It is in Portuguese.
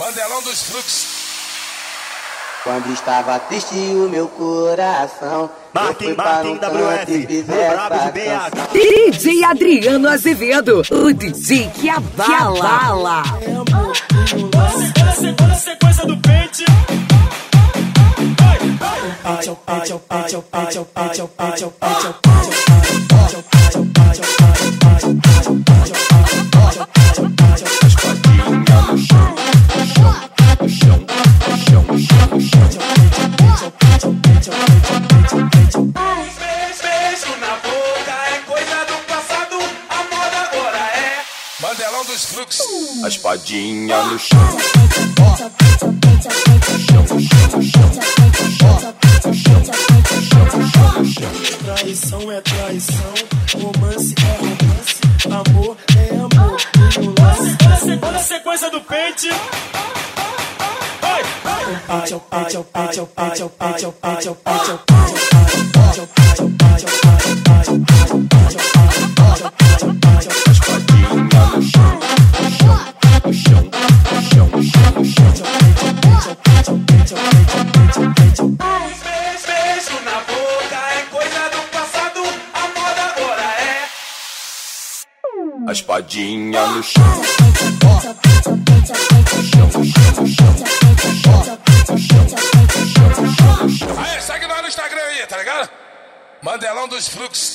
Mandelão dos Fluxos. Quando estava triste o meu coração, Martin WF, o brabo de BH. DJ Adriano Azevedo, o DJ que abala. Olha a sequência do pente. Beijo na boca é coisa do passado, a moda agora é Mandelão dos Fluxos. A espadinha no chão. Traição é traição, romance é romance, amor é amor. Olha a sequência do pente. Beijo na boca é coisa do passado, a moda agora é A espadinha no chão. Aí, segue nós no Instagram aí, tá ligado? Mandelão dos Fluxos.